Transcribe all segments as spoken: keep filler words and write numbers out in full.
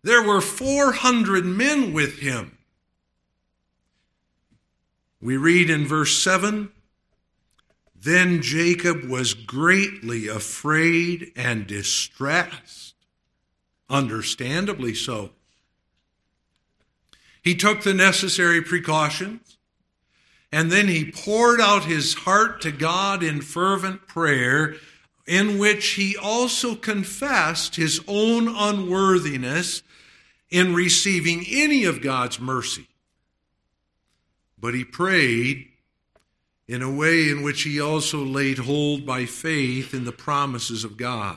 There were four hundred men with him. We read in verse seven, then Jacob was greatly afraid and distressed, understandably so. He took the necessary precautions, and then he poured out his heart to God in fervent prayer, in which he also confessed his own unworthiness in receiving any of God's mercy. But he prayed in a way in which he also laid hold by faith in the promises of God.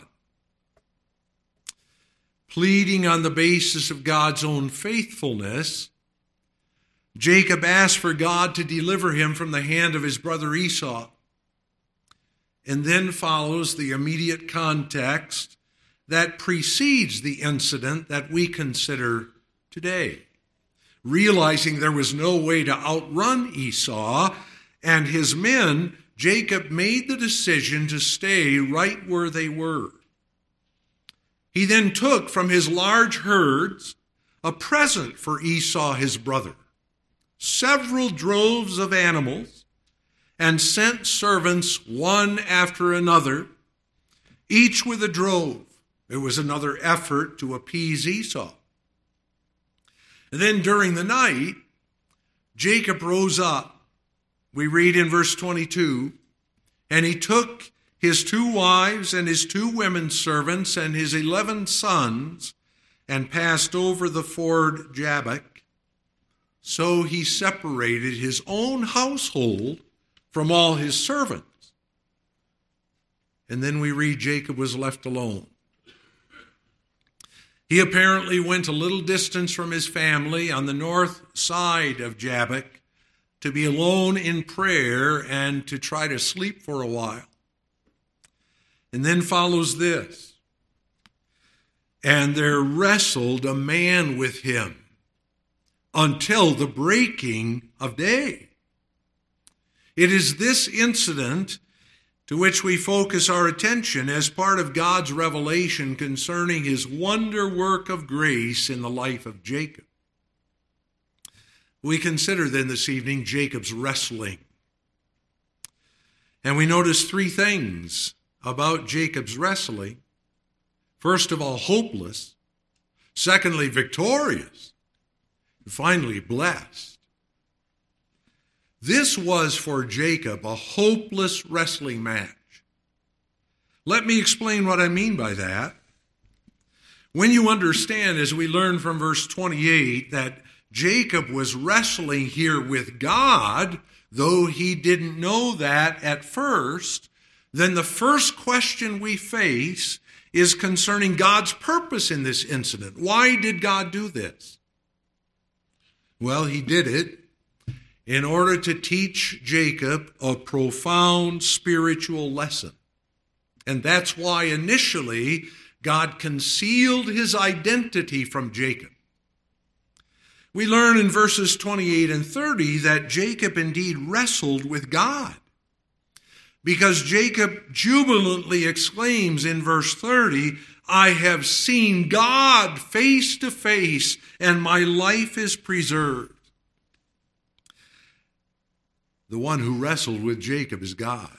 Pleading on the basis of God's own faithfulness, Jacob asked for God to deliver him from the hand of his brother Esau. And then follows the immediate context that precedes the incident that we consider today. Realizing there was no way to outrun Esau and his men, Jacob made the decision to stay right where they were. He then took from his large herds a present for Esau his brother, several droves of animals, and sent servants one after another, each with a drove. It was another effort to appease Esau. And then during the night, Jacob rose up. We read in verse twenty-two, and he took his two wives and his two women servants and his eleven sons and passed over the ford Jabbok. So he separated his own household from all his servants. And then we read Jacob was left alone. He apparently went a little distance from his family on the north side of Jabbok to be alone in prayer and to try to sleep for a while. And then follows this. And there wrestled a man with him until the breaking of day. It is this incident to which we focus our attention as part of God's revelation concerning his wonder work of grace in the life of Jacob. We consider then this evening Jacob's wrestling. And we notice three things about Jacob's wrestling. First of all, hopeless. Secondly, victorious. And finally, blessed. This was for Jacob a hopeless wrestling match. Let me explain what I mean by that. When you understand, as we learn from verse twenty-eight, that Jacob was wrestling here with God, though he didn't know that at first, then the first question we face is concerning God's purpose in this incident. Why did God do this? Well, he did it in order to teach Jacob a profound spiritual lesson. And that's why initially God concealed his identity from Jacob. We learn in verses twenty-eight and thirty that Jacob indeed wrestled with God, because Jacob jubilantly exclaims in verse thirty, I have seen God face to face, and my life is preserved. The one who wrestled with Jacob is God.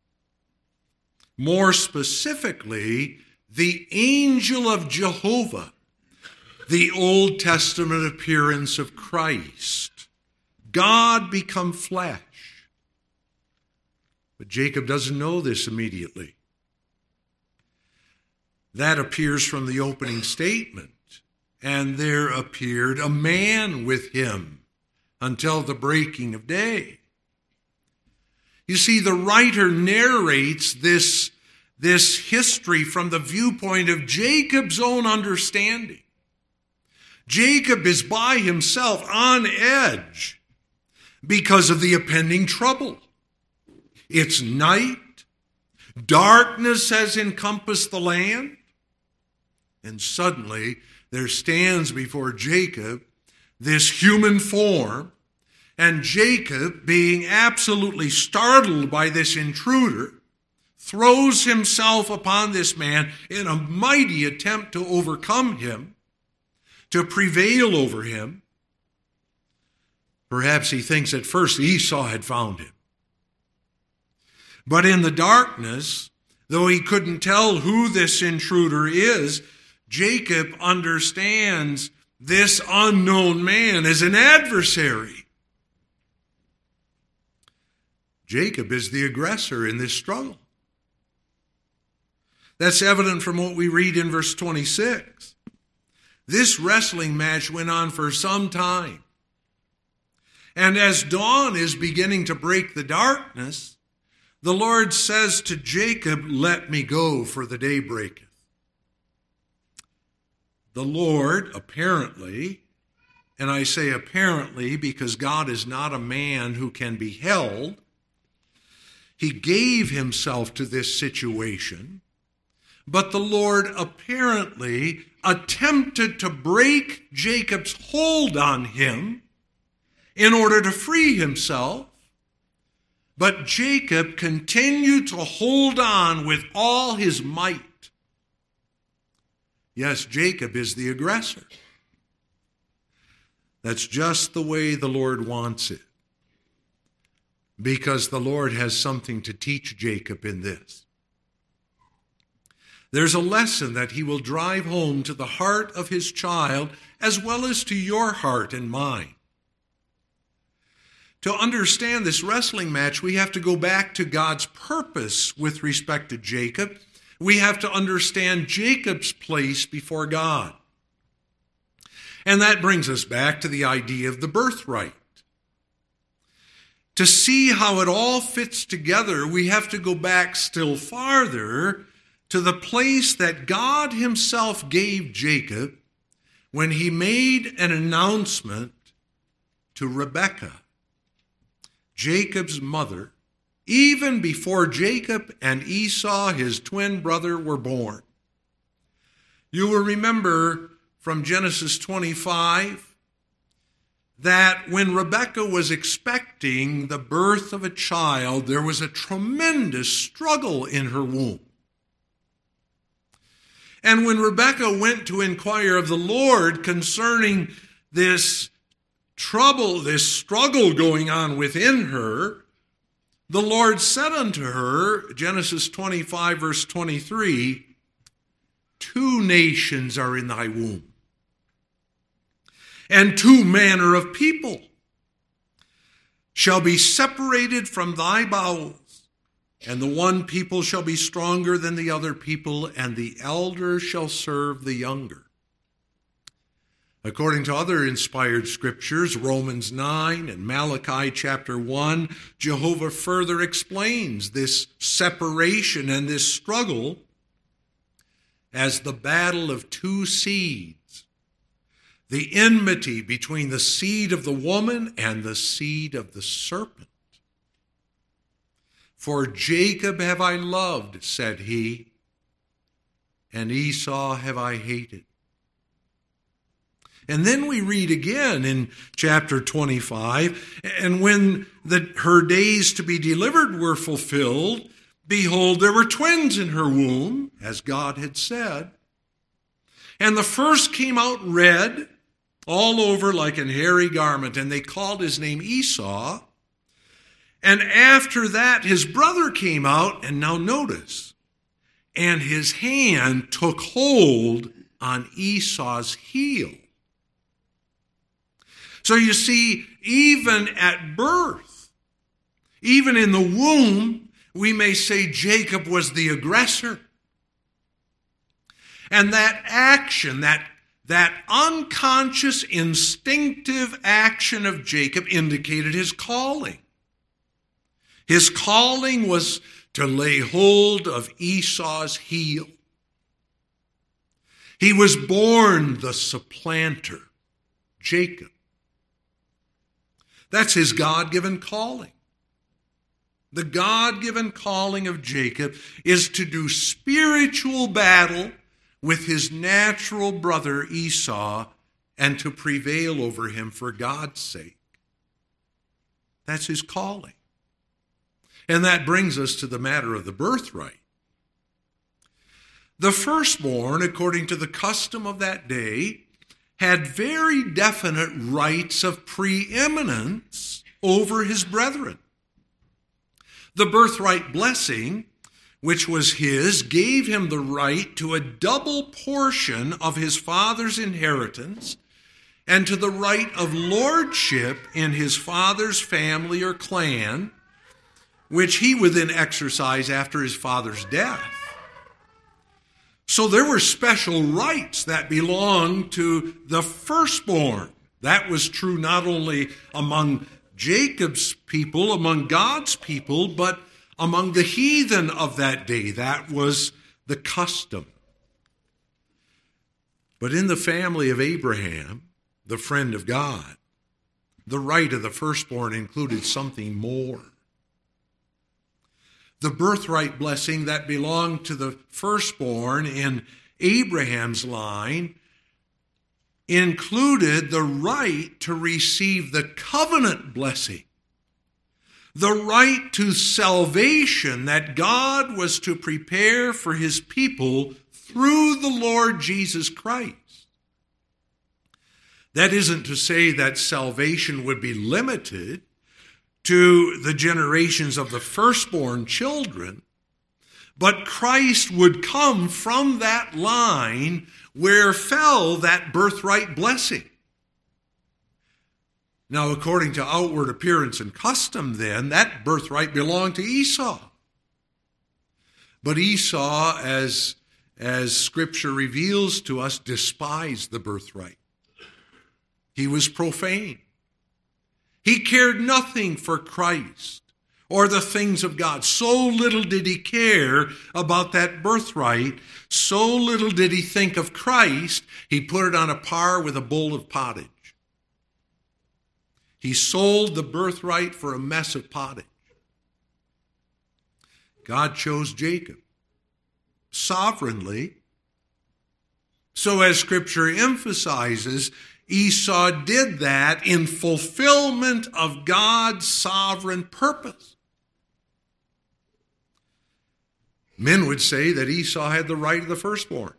More specifically, the angel of Jehovah, the Old Testament appearance of Christ. God become flesh. But Jacob doesn't know this immediately. That appears from the opening statement. And there appeared a man with him until the breaking of day. You see, the writer narrates this, this history from the viewpoint of Jacob's own understanding. Jacob is by himself on edge because of the impending trouble. It's night. Darkness has encompassed the land. And suddenly there stands before Jacob this human form. And Jacob, being absolutely startled by this intruder, throws himself upon this man in a mighty attempt to overcome him. to prevail over him. Perhaps he thinks at first Esau had found him. But in the darkness, though he couldn't tell who this intruder is, Jacob understands this unknown man as an adversary. Jacob is the aggressor in this struggle. That's evident from what we read in verse twenty-six. This wrestling match went on for some time. And as dawn is beginning to break the darkness, the Lord says to Jacob, "Let me go, for the day breaketh." The Lord, apparently, and I say apparently because God is not a man who can be held, he gave himself to this situation, but the Lord apparently attempted to break Jacob's hold on him in order to free himself. But Jacob continued to hold on with all his might. Yes, Jacob is the aggressor. That's just the way the Lord wants it, because the Lord has something to teach Jacob in this. There's a lesson that he will drive home to the heart of his child as well as to your heart and mine. To understand this wrestling match, we have to go back to God's purpose with respect to Jacob. We have to understand Jacob's place before God. And that brings us back to the idea of the birthright. To see how it all fits together, we have to go back still farther to the place that God himself gave Jacob when he made an announcement to Rebekah, Jacob's mother, even before Jacob and Esau, his twin brother, were born. You will remember from Genesis twenty-five that when Rebekah was expecting the birth of a child, there was a tremendous struggle in her womb. And when Rebekah went to inquire of the Lord concerning this trouble, this struggle going on within her, the Lord said unto her, Genesis twenty-five, verse twenty-three, two nations are in thy womb, and two manner of people shall be separated from thy bowels, and the one people shall be stronger than the other people, and the elder shall serve the younger. According to other inspired scriptures, Romans nine and Malachi chapter one, Jehovah further explains this separation and this struggle as the battle of two seeds, the enmity between the seed of the woman and the seed of the serpent. For Jacob have I loved, said he, and Esau have I hated. And then we read again in chapter twenty-five, and when the, her days to be delivered were fulfilled, behold, there were twins in her womb, as God had said. And the first came out red, all over like an hairy garment, and they called his name Esau. And after that, his brother came out, and now notice, and his hand took hold on Esau's heel. So you see, even at birth, even in the womb, we may say Jacob was the aggressor. And that action, that, that unconscious, instinctive action of Jacob indicated his calling. His calling was to lay hold of Esau's heel. He was born the supplanter, Jacob. That's his God-given calling. The God-given calling of Jacob is to do spiritual battle with his natural brother Esau and to prevail over him for God's sake. That's his calling. And that brings us to the matter of the birthright. The firstborn, according to the custom of that day, had very definite rights of preeminence over his brethren. The birthright blessing, which was his, gave him the right to a double portion of his father's inheritance and to the right of lordship in his father's family or clan, which he would then exercise after his father's death. So there were special rights that belonged to the firstborn. That was true not only among Jacob's people, among God's people, but among the heathen of that day. That was the custom. But in the family of Abraham, the friend of God, the right of the firstborn included something more. The birthright blessing that belonged to the firstborn in Abraham's line included the right to receive the covenant blessing, the right to salvation that God was to prepare for his people through the Lord Jesus Christ. That isn't to say that salvation would be limited to the generations of the firstborn children, but Christ would come from that line where fell that birthright blessing. Now, according to outward appearance and custom, then, that birthright belonged to Esau. But Esau, as, as Scripture reveals to us, despised the birthright. He was profane. He cared nothing for Christ or the things of God. So little did he care about that birthright. So little did he think of Christ, he put it on a par with a bowl of pottage. He sold the birthright for a mess of pottage. God chose Jacob sovereignly. So as Scripture emphasizes, Esau did that in fulfillment of God's sovereign purpose. Men would say that Esau had the right of the firstborn,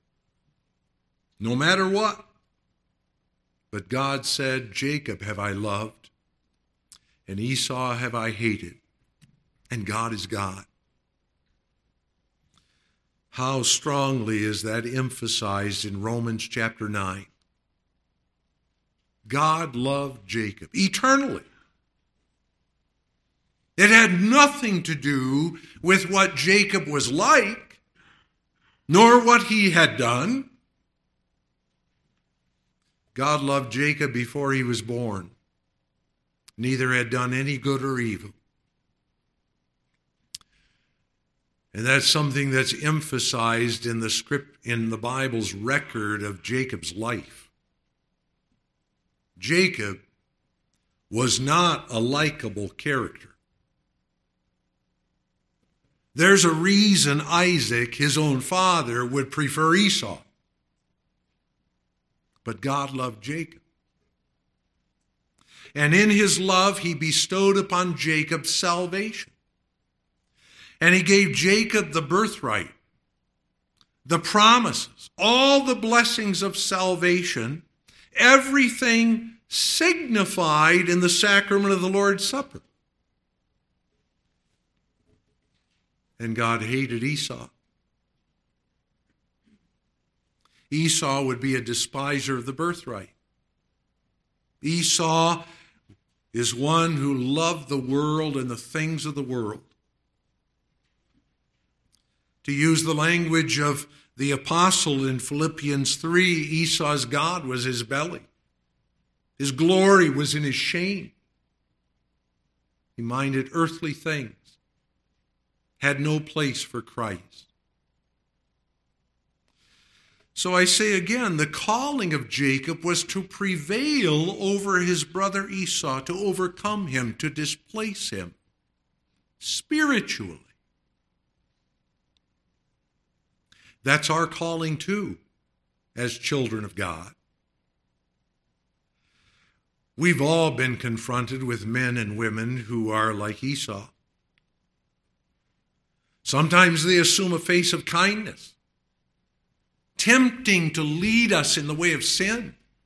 no matter what. But God said, Jacob have I loved, and Esau have I hated, and God is God. How strongly is that emphasized in Romans chapter nine? God loved Jacob eternally. It had nothing to do with what Jacob was like, nor what he had done. God loved Jacob before he was born. Neither had done any good or evil. And that's something that's emphasized in the script, in the Bible's record of Jacob's life. Jacob was not a likable character. There's a reason Isaac, his own father, would prefer Esau. But God loved Jacob. And in his love, he bestowed upon Jacob salvation. And he gave Jacob the birthright, the promises, all the blessings of salvation, everything signified in the sacrament of the Lord's Supper. And God hated Esau. Esau would be a despiser of the birthright. Esau is one who loved the world and the things of the world. To use the language of the apostle in Philippians three, Esau's God was his belly. His glory was in his shame. He minded earthly things, had no place for Christ. So I say again, the calling of Jacob was to prevail over his brother Esau, to overcome him, to displace him spiritually. That's our calling too, as children of God. We've all been confronted with men and women who are like Esau. Sometimes they assume a face of kindness, tempting to lead us in the way of sin.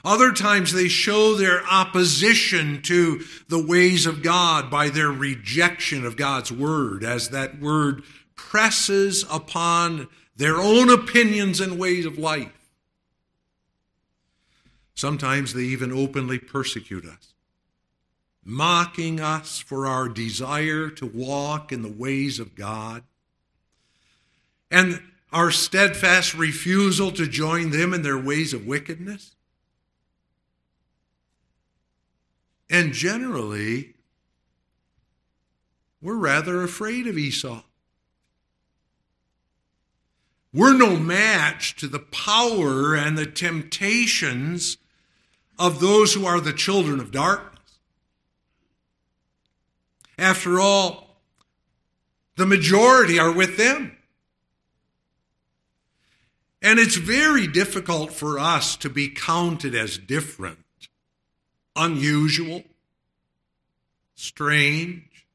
Other times they show their opposition to the ways of God by their rejection of God's word, as that word presses upon their own opinions and ways of life. Sometimes they even openly persecute us, mocking us for our desire to walk in the ways of God, and our steadfast refusal to join them in their ways of wickedness. And generally, we're rather afraid of Esau. We're no match to the power and the temptations of those who are the children of darkness. After all, the majority are with them. And it's very difficult for us to be counted as different, unusual, strange.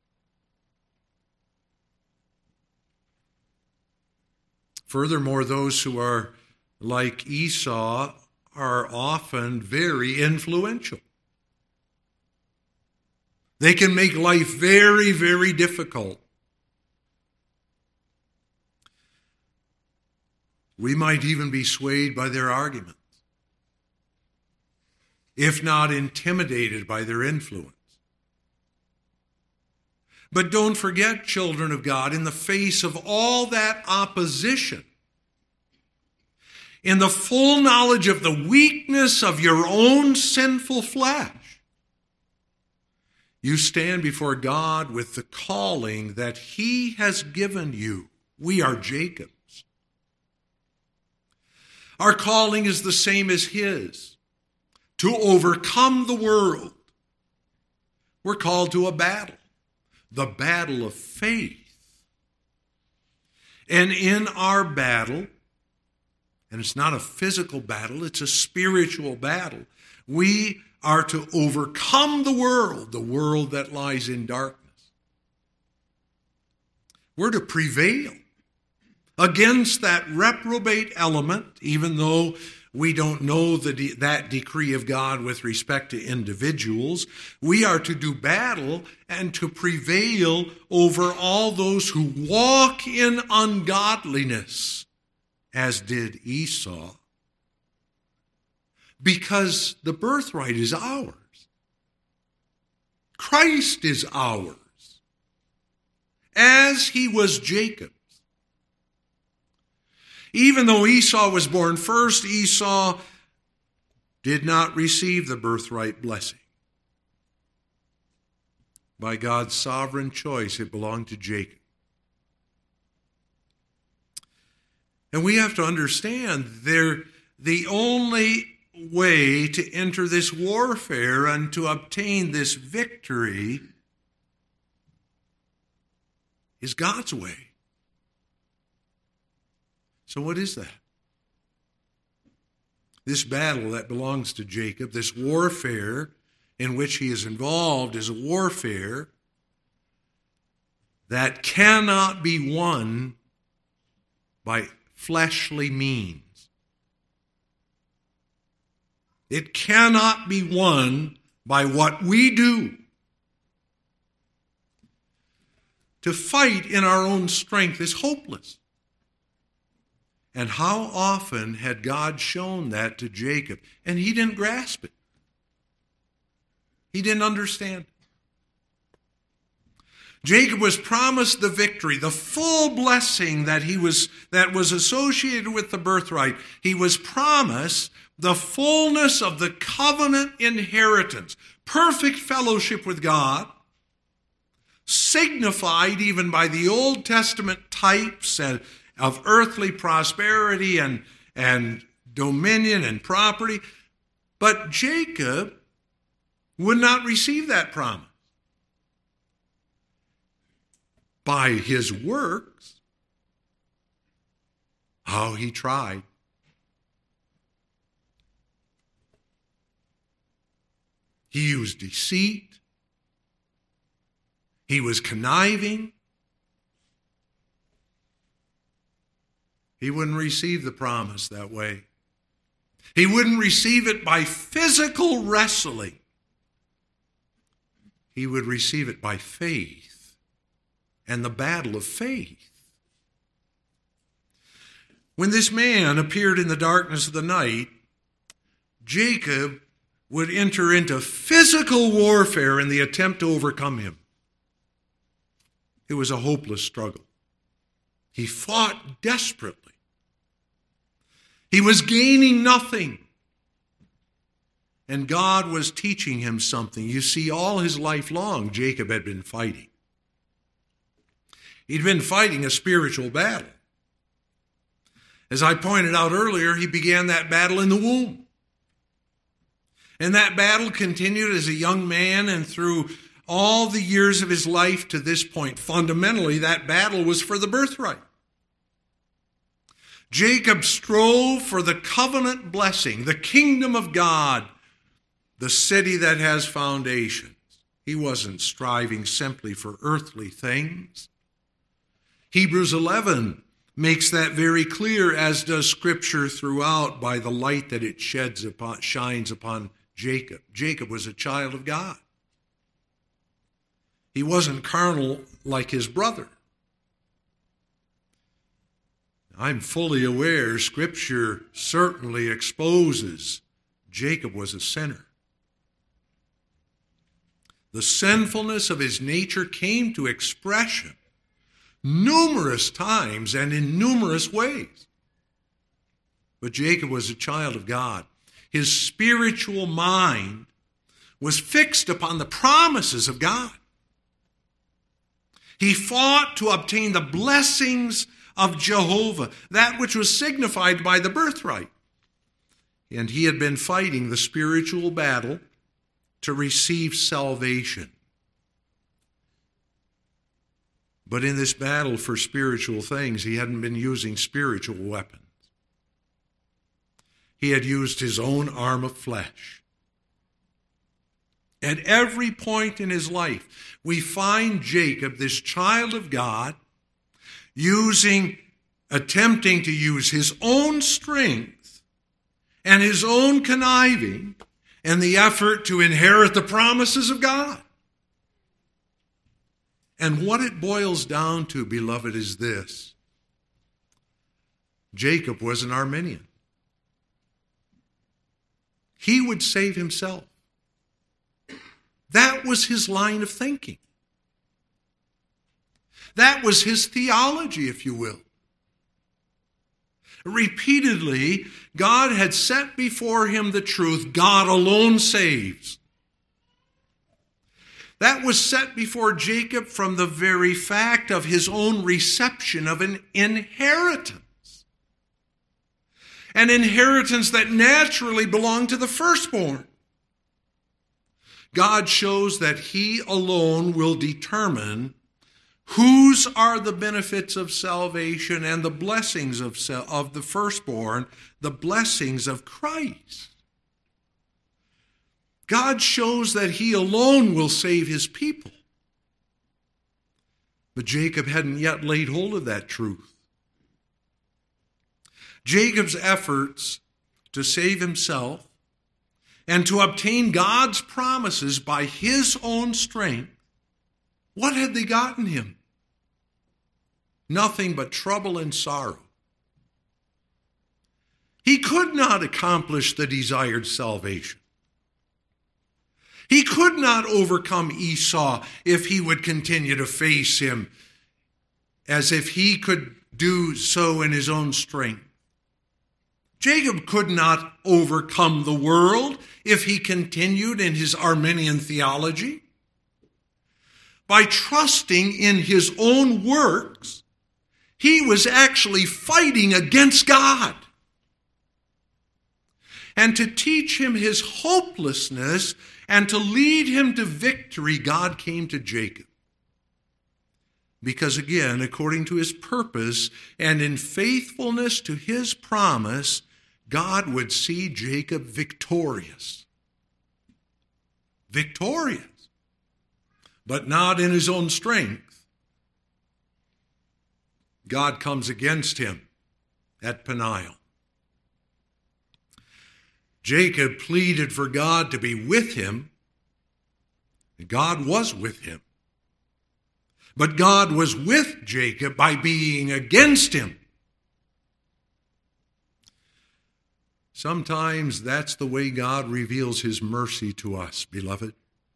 Furthermore, those who are like Esau are often very influential. They can make life very, very difficult. We might even be swayed by their arguments, if not intimidated by their influence. But don't forget, children of God, in the face of all that opposition, in the full knowledge of the weakness of your own sinful flesh, you stand before God with the calling that He has given you. We are Jacob's. Our calling is the same as His, to overcome the world. We're called to a battle, the battle of faith. And in our battle, and it's not a physical battle, it's a spiritual battle, we are to overcome the world, the world that lies in darkness. We're to prevail against that reprobate element, even though we don't know the de- that decree of God with respect to individuals. We are to do battle and to prevail over all those who walk in ungodliness, as did Esau, because the birthright is ours. Christ is ours, as He was Jacob's. Even though Esau was born first, Esau did not receive the birthright blessing. By God's sovereign choice, it belonged to Jacob. And we have to understand there, the only way to enter this warfare and to obtain this victory is God's way. So what is that? This battle that belongs to Jacob, this warfare in which he is involved, is a warfare that cannot be won by fleshly means. It cannot be won by what we do. To fight in our own strength is hopeless. And how often had God shown that to Jacob, and he didn't grasp it? He didn't understand. Jacob was promised the victory, the full blessing that he was that was associated with the birthright. He was promised the fullness of the covenant inheritance, perfect fellowship with God, signified even by the Old Testament types and of earthly prosperity and, and dominion and property. But Jacob would not receive that promise. By his works, how he tried. He used deceit. He was conniving. He wouldn't receive the promise that way. He wouldn't receive it by physical wrestling. He would receive it by faith and the battle of faith. When this man appeared in the darkness of the night, Jacob would enter into physical warfare in the attempt to overcome him. It was a hopeless struggle. He fought desperately. He was gaining nothing. And God was teaching him something. You see, all his life long, Jacob had been fighting. He'd been fighting a spiritual battle. As I pointed out earlier, he began that battle in the womb. And that battle continued as a young man and through all the years of his life to this point. Fundamentally, that battle was for the birthright. Jacob strove for the covenant blessing, the kingdom of God, the city that has foundations. He wasn't striving simply for earthly things. Hebrews eleven makes that very clear, as does Scripture throughout, by the light that it sheds upon, shines upon Jacob. Jacob was a child of God. He wasn't carnal like his brother. I'm fully aware Scripture certainly exposes Jacob was a sinner. The sinfulness of his nature came to expression numerous times and in numerous ways. But Jacob was a child of God. His spiritual mind was fixed upon the promises of God. He fought to obtain the blessings of Jehovah, that which was signified by the birthright. And he had been fighting the spiritual battle to receive salvation. But in this battle for spiritual things, he hadn't been using spiritual weapons. He had used his own arm of flesh. At every point in his life, we find Jacob, this child of God, using, attempting to use his own strength and his own conniving in the effort to inherit the promises of God. And what it boils down to, beloved, is this. Jacob was an Arminian. He would save himself. That was his line of thinking. That was his theology, if you will. Repeatedly, God had set before him the truth, God alone saves. That was set before Jacob from the very fact of his own reception of an inheritance. An inheritance that naturally belonged to the firstborn. God shows that he alone will determine whose are the benefits of salvation and the blessings of, of the firstborn, the blessings of Christ. God shows that he alone will save his people. But Jacob hadn't yet laid hold of that truth. Jacob's efforts to save himself and to obtain God's promises by his own strength, what had they gotten him? Nothing but trouble and sorrow. He could not accomplish the desired salvation. He could not overcome Esau if he would continue to face him as if he could do so in his own strength. Jacob could not overcome the world if he continued in his Arminian theology. By trusting in his own works, he was actually fighting against God. And to teach him his hopelessness and to lead him to victory, God came to Jacob. Because again, according to his purpose and in faithfulness to his promise, God would see Jacob victorious. Victorious. But not in his own strength. God comes against him at Peniel. Jacob pleaded for God to be with him, and God was with him. But God was with Jacob by being against him. Sometimes that's the way God reveals his mercy to us, beloved.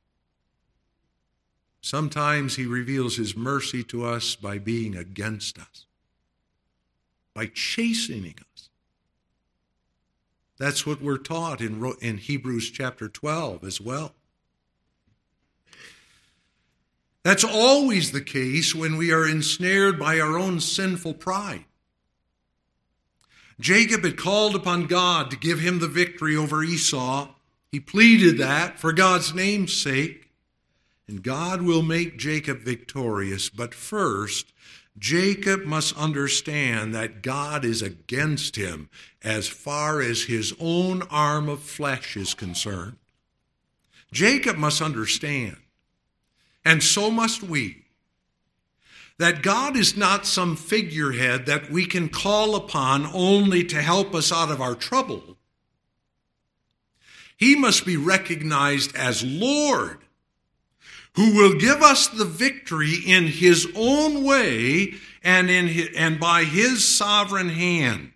Sometimes he reveals his mercy to us by being against us, by chastening us. That's what we're taught in, in Hebrews chapter twelve as well. That's always the case when we are ensnared by our own sinful pride. Jacob had called upon God to give him the victory over Esau. He pleaded that for God's name's sake. And God will make Jacob victorious. But first, Jacob must understand that God is against him as far as his own arm of flesh is concerned. Jacob must understand, and so must we, that God is not some figurehead that we can call upon only to help us out of our trouble. He must be recognized as Lord, who will give us the victory in his own way and in his, and by his sovereign hand.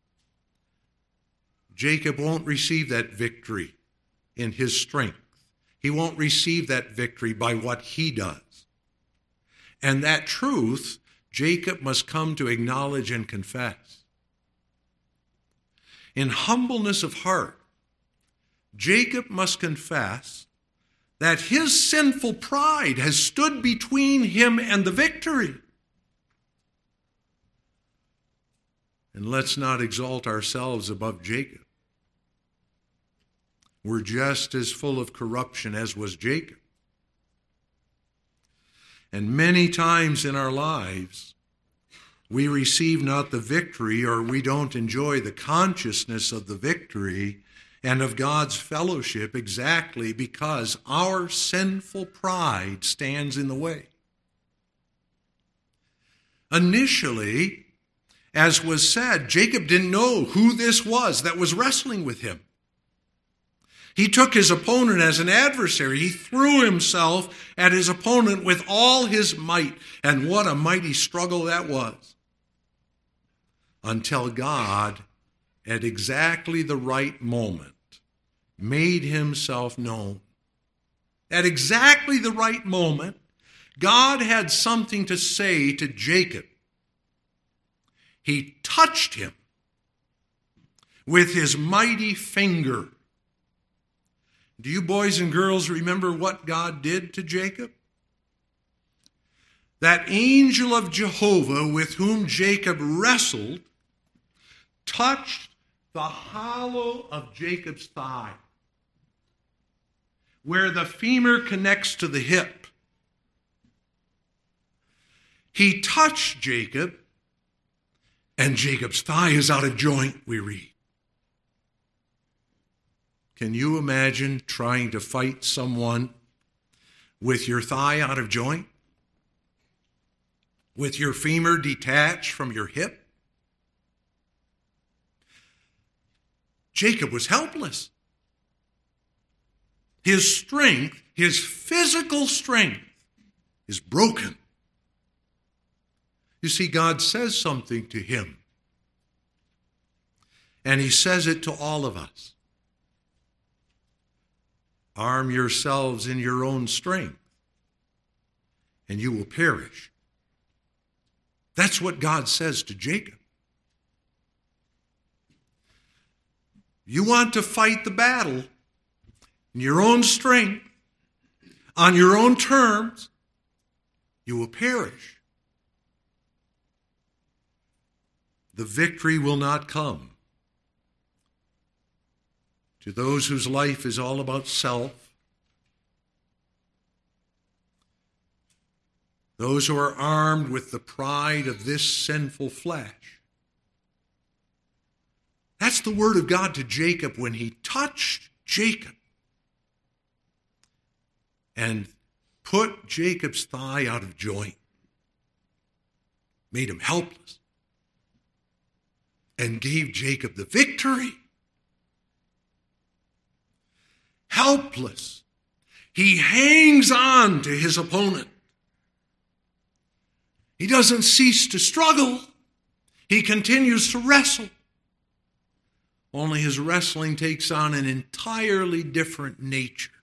Jacob won't receive that victory in his strength. He won't receive that victory by what he does. And that truth, Jacob must come to acknowledge and confess. In humbleness of heart, Jacob must confess that his sinful pride has stood between him and the victory. And let's not exalt ourselves above Jacob. We're just as full of corruption as was Jacob. And many times in our lives, we receive not the victory, or we don't enjoy the consciousness of the victory and of God's fellowship exactly because our sinful pride stands in the way. Initially, as was said, Jacob didn't know who this was that was wrestling with him. He took his opponent as an adversary. He threw himself at his opponent with all his might, and what a mighty struggle that was. Until God, at exactly the right moment, made himself known. At exactly the right moment, God had something to say to Jacob. He touched him with his mighty finger. Do you boys and girls remember what God did to Jacob? That angel of Jehovah with whom Jacob wrestled touched the hollow of Jacob's thigh, where the femur connects to the hip. He touched Jacob, and Jacob's thigh is out of joint, we read. Can you imagine trying to fight someone with your thigh out of joint? With your femur detached from your hip? Jacob was helpless. His strength, his physical strength, is broken. You see, God says something to him. And he says it to all of us. Arm yourselves in your own strength, and you will perish. That's what God says to Jacob. You want to fight the battle in your own strength, on your own terms, you will perish. The victory will not come to those whose life is all about self, those who are armed with the pride of this sinful flesh. That's the word of God to Jacob when he touched Jacob and put Jacob's thigh out of joint, made him helpless, and gave Jacob the victory. helpless. He hangs on to his opponent. He doesn't cease to struggle. He continues to wrestle. Only his wrestling takes on an entirely different nature.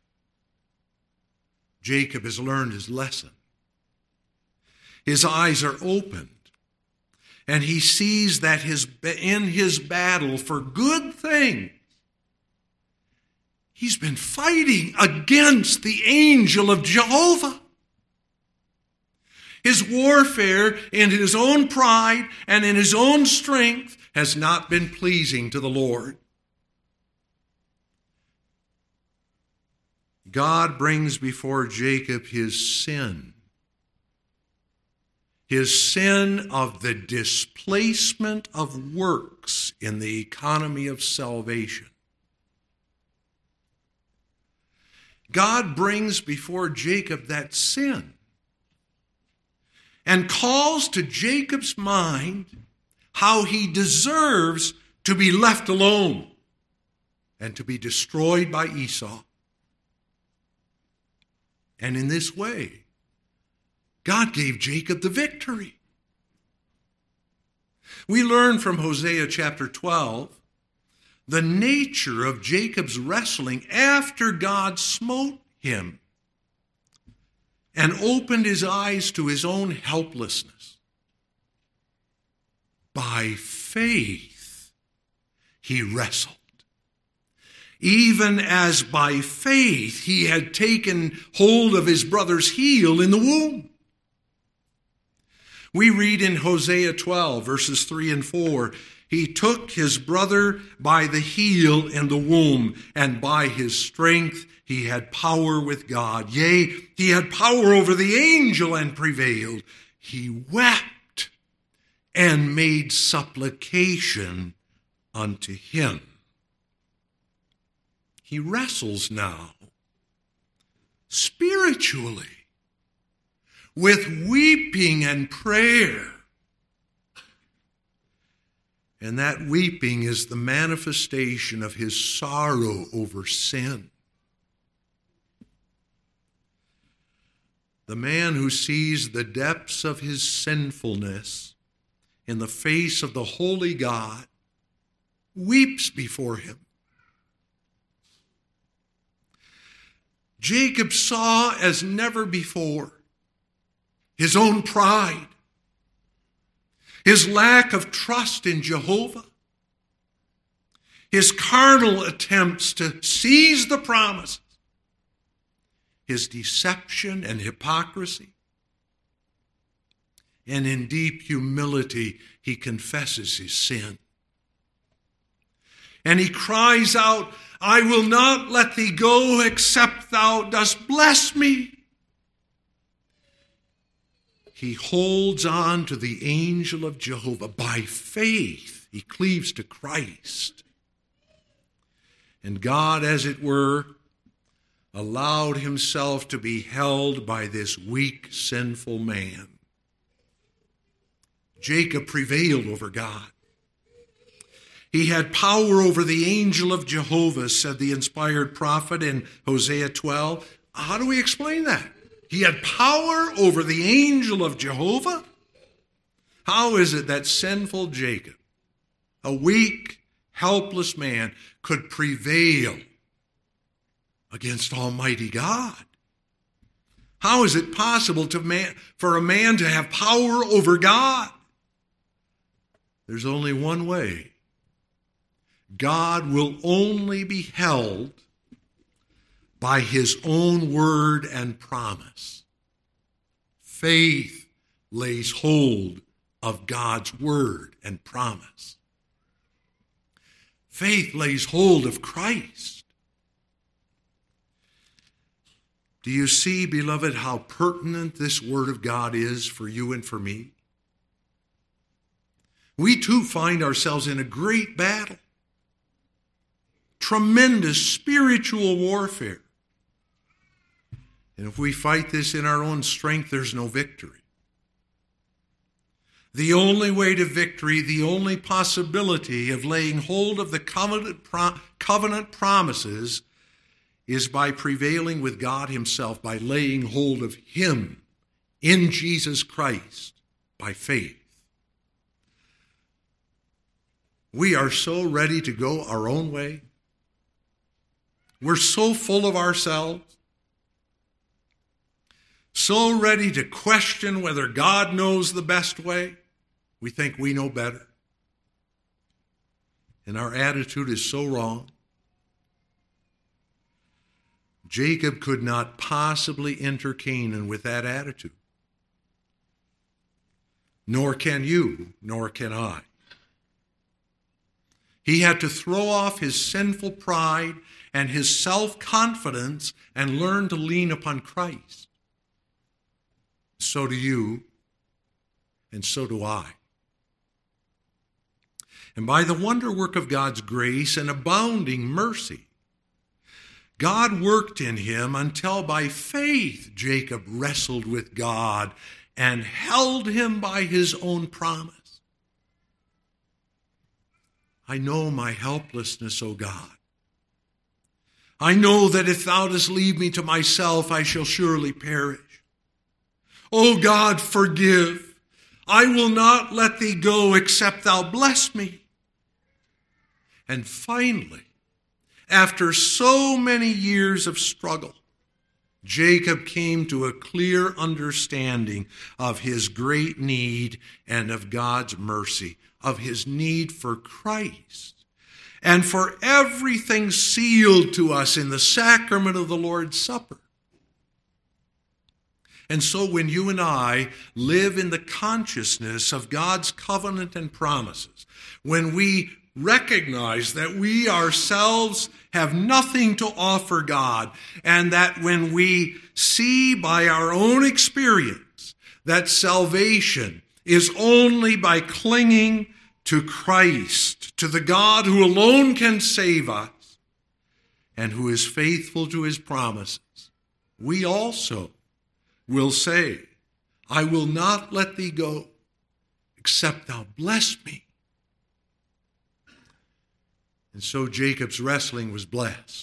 Jacob has learned his lesson. His eyes are opened, and he sees that his, in his battle for good things, he's been fighting against the angel of Jehovah. His warfare in his own pride and in his own strength has not been pleasing to the Lord. God brings before Jacob his sin. His sin of the displacement of works in the economy of salvation. God brings before Jacob that sin and calls to Jacob's mind how he deserves to be left alone and to be destroyed by Esau. And in this way, God gave Jacob the victory. We learn from Hosea chapter twelve the nature of Jacob's wrestling after God smote him and opened his eyes to his own helplessness. By faith, he wrestled. Even as by faith he had taken hold of his brother's heel in the womb. We read in Hosea twelve, verses three and four, he took his brother by the heel in the womb, and by his strength he had power with God. Yea, he had power over the angel and prevailed. He wept and made supplication unto him. He wrestles now spiritually with weeping and prayer. And that weeping is the manifestation of his sorrow over sin. The man who sees the depths of his sinfulness in the face of the holy God weeps before him. Jacob saw as never before his own pride, his lack of trust in Jehovah, his carnal attempts to seize the promises, his deception and hypocrisy. And in deep humility, he confesses his sin. And he cries out, I will not let thee go except thou dost bless me. He holds on to the angel of Jehovah. By faith, he cleaves to Christ. And God, as it were, allowed himself to be held by this weak, sinful man. Jacob prevailed over God. He had power over the angel of Jehovah, said the inspired prophet in Hosea twelve. How do we explain that? He had power over the angel of Jehovah? How is it that sinful Jacob, a weak, helpless man, could prevail against Almighty God? How is it possible to man, for a man to have power over God? There's only one way. God will only be held by his own word and promise. Faith lays hold of God's word and promise. Faith lays hold of Christ. Do you see, beloved, how pertinent this word of God is for you and for me? We too find ourselves in a great battle. Tremendous spiritual warfare. And if we fight this in our own strength, there's no victory. The only way to victory, the only possibility of laying hold of the covenant, pro- covenant promises is by prevailing with God himself, by laying hold of him in Jesus Christ by faith. We are so ready to go our own way. We're so full of ourselves, so ready to question whether God knows the best way. We think we know better. And our attitude is so wrong. Jacob could not possibly enter Canaan with that attitude. Nor can you, nor can I. He had to throw off his sinful pride and his self-confidence and learn to lean upon Christ. So do you, and so do I. And by the wonder work of God's grace and abounding mercy, God worked in him until by faith Jacob wrestled with God and held him by his own promise. I know my helplessness, O God. I know that if thou dost leave me to myself, I shall surely perish. O God, forgive. I will not let thee go except thou bless me. And finally, after so many years of struggle, Jacob came to a clear understanding of his great need and of God's mercy, of his need for Christ, and for everything sealed to us in the sacrament of the Lord's Supper. And so when you and I live in the consciousness of God's covenant and promises, when we recognize that we ourselves have nothing to offer God, and that when we see by our own experience that salvation is only by clinging to Christ, to the God who alone can save us and who is faithful to his promises, we also will say, I will not let thee go except thou bless me. And so Jacob's wrestling was blessed.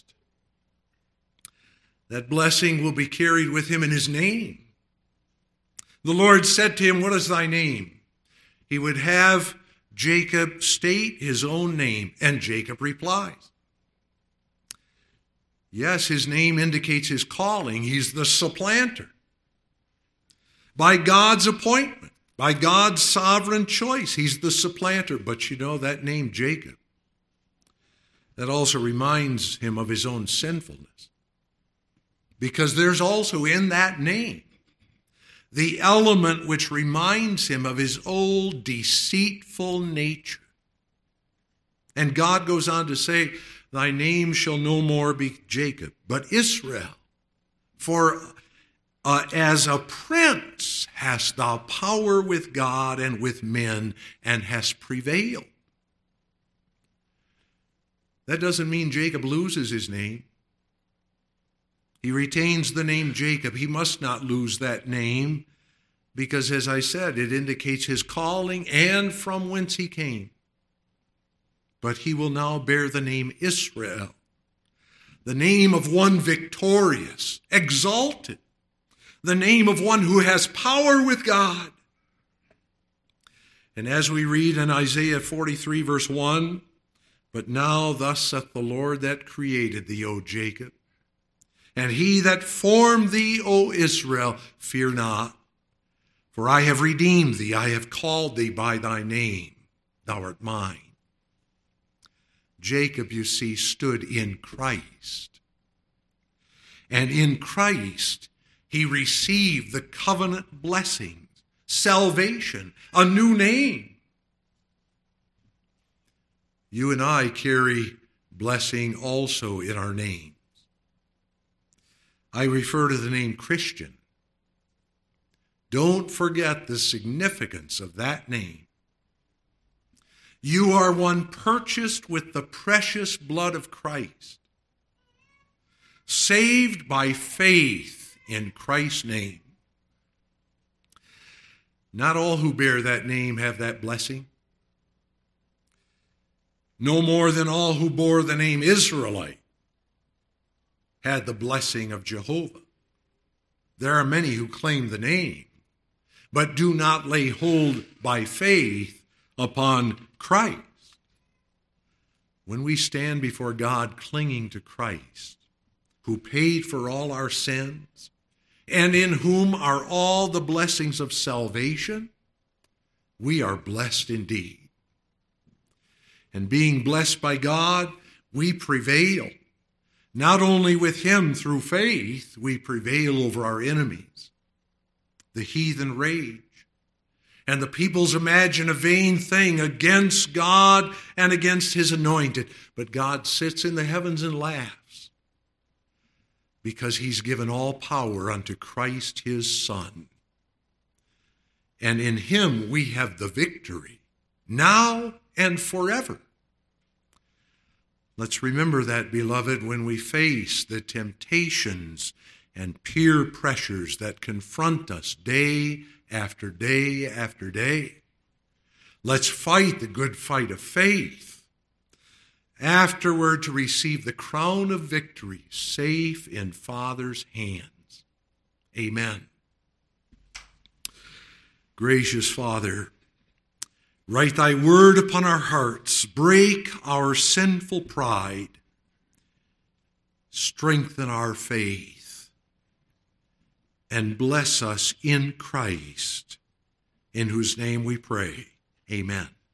That blessing will be carried with him in his name. The Lord said to him, what is thy name? He would have Jacob state his own name, and Jacob replies. Yes, his name indicates his calling. He's the supplanter. By God's appointment, by God's sovereign choice, he's the supplanter. But you know, that name Jacob, that also reminds him of his own sinfulness. Because there's also in that name the element which reminds him of his old deceitful nature. And God goes on to say, thy name shall no more be Jacob, but Israel. For uh, as a prince hast thou power with God and with men, and hast prevailed. That doesn't mean Jacob loses his name. He retains the name Jacob. He must not lose that name because, as I said, it indicates his calling and from whence he came. But he will now bear the name Israel, the name of one victorious, exalted, the name of one who has power with God. And as we read in Isaiah forty-three, verse one, but now thus saith the Lord that created thee, O Jacob, and he that formed thee, O Israel, fear not, for I have redeemed thee, I have called thee by thy name, thou art mine. Jacob, you see, stood in Christ. And in Christ, he received the covenant blessings, salvation, a new name. You and I carry blessing also in our names. I refer to the name Christian. Don't forget the significance of that name. You are one purchased with the precious blood of Christ, saved by faith in Christ's name. Not all who bear that name have that blessing. No more than all who bore the name Israelite had the blessing of Jehovah. There are many who claim the name, but do not lay hold by faith upon Christ. When we stand before God clinging to Christ, who paid for all our sins, and in whom are all the blessings of salvation, we are blessed indeed. And being blessed by God, we prevail. Not only with him through faith, we prevail over our enemies. The heathen rage, and the peoples imagine a vain thing against God and against his anointed. But God sits in the heavens and laughs, because he's given all power unto Christ his Son. And in him we have the victory, now and forever. Let's remember that, beloved, when we face the temptations and peer pressures that confront us day after day after day. Let's fight the good fight of faith, afterward to receive the crown of victory safe in Father's hands. Amen. Gracious Father, write thy word upon our hearts, break our sinful pride, strengthen our faith, and bless us in Christ, in whose name we pray. Amen.